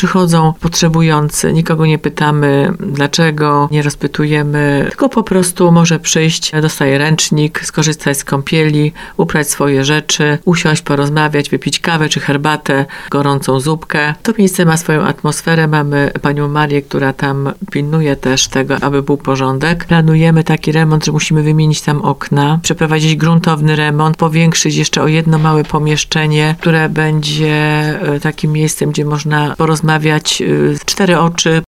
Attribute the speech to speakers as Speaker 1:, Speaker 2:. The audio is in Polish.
Speaker 1: przychodzą potrzebujący, nikogo nie pytamy dlaczego, nie rozpytujemy, tylko po prostu może przyjść, dostaje ręcznik, skorzystać z kąpieli, uprać swoje rzeczy, usiąść, porozmawiać, wypić kawę czy herbatę, gorącą zupkę. To miejsce ma swoją atmosferę, mamy panią Marię, która tam pilnuje też tego, aby był porządek. Planujemy taki remont, że musimy wymienić tam okna, przeprowadzić gruntowny remont, powiększyć jeszcze o jedno małe pomieszczenie, które będzie takim miejscem, gdzie można porozmawiać w cztery oczy,